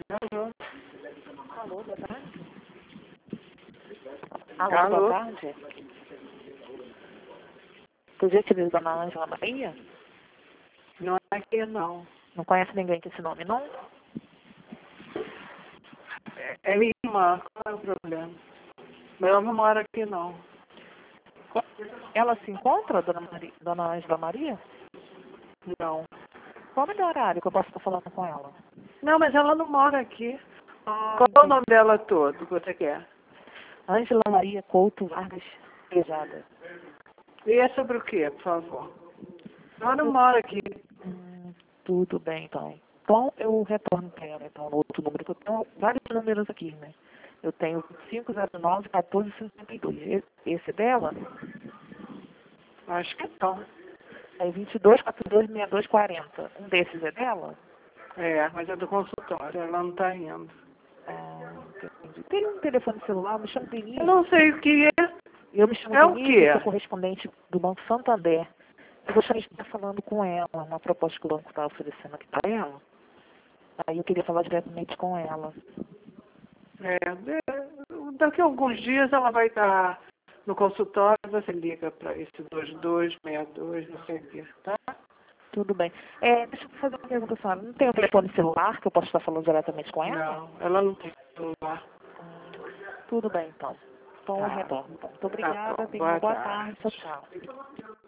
Alô? Alô, boa tarde. Alô, Alô? boa tarde. Por gentileza, dona Ângela Maria? Não é aqui, não. Não conhece ninguém com esse nome, não? É minha irmã, qual é o problema? Mas ela não mora aqui, não. Ela se encontra, dona Ângela Maria? Não. Qual o melhor horário que eu posso estar falando com ela? Não, mas ela não mora aqui. Ah, Qual é o entendi. nome dela todo que você quer? Ângela Maria Couto Vargas Pesada. E é sobre o quê, por favor? Ela não mora aqui. Tudo bem, então. Então, eu retorno para ela, então, no outro número, que eu tenho vários números aqui, né? Eu tenho 509-1452. Esse é dela? Acho que não. É 22-42-6240. Um desses é dela? É, mas é do consultório, ela não está indo. Ah, entendi. Tem um telefone celular, me chamo Eu Denise. não sei o que é. Eu me chamo É o Denise, quê? sou correspondente do Banco Santander. Eu gostaria de estar falando com ela, uma proposta que o banco está oferecendo aqui para ela. Aí eu queria falar diretamente com ela. Daqui a alguns dias ela vai estar no consultório, você liga para esse 2262, não sei o quê, tá? Tudo bem. Deixa eu fazer uma pergunta, senhora. Não tem um telefone celular que eu possa estar falando diretamente com ela? Não, ela não tem celular. Tudo bem, então. Então eu Tá, retorno. Então. Muito tá obrigada. bom. Tenha uma Boa boa tarde. tarde. Tchau, tchau.